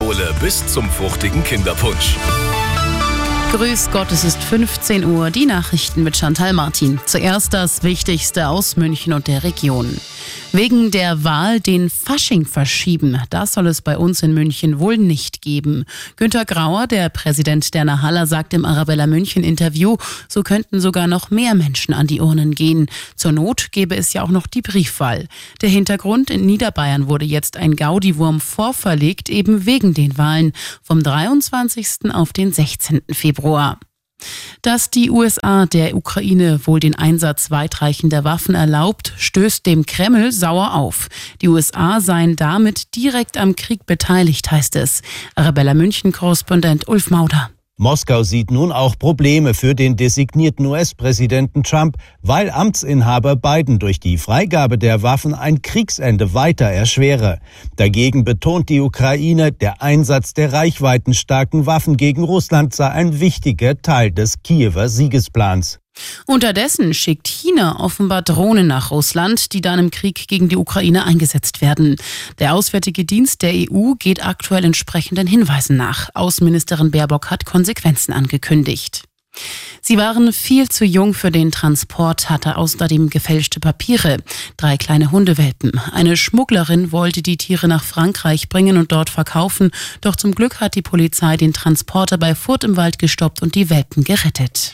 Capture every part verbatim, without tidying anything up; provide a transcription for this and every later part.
Mundpistole bis zum fruchtigen Kinderpunsch. Grüß Gott, es ist fünfzehn Uhr, die Nachrichten mit Chantal Martin. Zuerst das Wichtigste aus München und der Region. Wegen der Wahl den Fasching verschieben, das soll es bei uns in München wohl nicht geben. Günter Grauer, der Präsident der Nahalla, sagt im Arabella München Interview, so könnten sogar noch mehr Menschen an die Urnen gehen. Zur Not gäbe es ja auch noch die Briefwahl. Der Hintergrund: in Niederbayern wurde jetzt ein Gaudiwurm vorverlegt, eben wegen den Wahlen vom dreiundzwanzigsten auf den sechzehnten Februar. Dass die U S A der Ukraine wohl den Einsatz weitreichender Waffen erlaubt, stößt dem Kreml sauer auf. Die U S A seien damit direkt am Krieg beteiligt, heißt es. Arabella München-Korrespondent Ulf Mauder. Moskau sieht nun auch Probleme für den designierten U S-Präsidenten Trump, weil Amtsinhaber Biden durch die Freigabe der Waffen ein Kriegsende weiter erschwere. Dagegen betont die Ukraine, der Einsatz der reichweitenstarken Waffen gegen Russland sei ein wichtiger Teil des Kiewer Siegesplans. Unterdessen schickt China offenbar Drohnen nach Russland, die dann im Krieg gegen die Ukraine eingesetzt werden. Der Auswärtige Dienst der E U geht aktuell entsprechenden Hinweisen nach. Außenministerin Baerbock hat Konsequenzen angekündigt. Sie waren viel zu jung für den Transport, hatte außerdem gefälschte Papiere. Drei kleine Hundewelpen. Eine Schmugglerin wollte die Tiere nach Frankreich bringen und dort verkaufen. Doch zum Glück hat die Polizei den Transporter bei Furth im Wald gestoppt und die Welpen gerettet.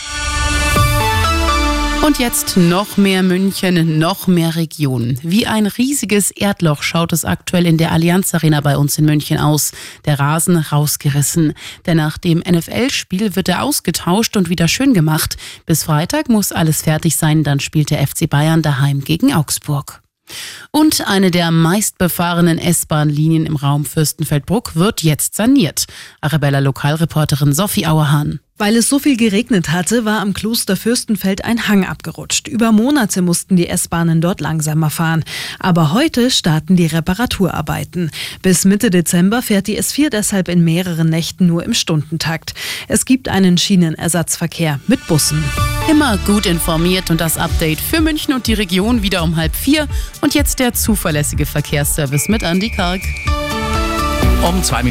Und jetzt noch mehr München, noch mehr Region. Wie ein riesiges Erdloch schaut es aktuell in der Allianz Arena bei uns in München aus. Der Rasen rausgerissen. Denn nach dem N F L-Spiel wird er ausgetauscht und wieder schön gemacht. Bis Freitag muss alles fertig sein, dann spielt der F C Bayern daheim gegen Augsburg. Und eine der meistbefahrenen S-Bahn-Linien im Raum Fürstenfeldbruck wird jetzt saniert. Arabella-Lokalreporterin Sophie Auerhahn. Weil es so viel geregnet hatte, war am Kloster Fürstenfeld ein Hang abgerutscht. Über Monate mussten die S-Bahnen dort langsamer fahren. Aber heute starten die Reparaturarbeiten. Bis Mitte Dezember fährt die S vier deshalb in mehreren Nächten nur im Stundentakt. Es gibt einen Schienenersatzverkehr mit Bussen. Immer gut informiert und das Update für München und die Region wieder um halb vier. Und jetzt der zuverlässige Verkehrsservice mit Andi Karg. Um zwei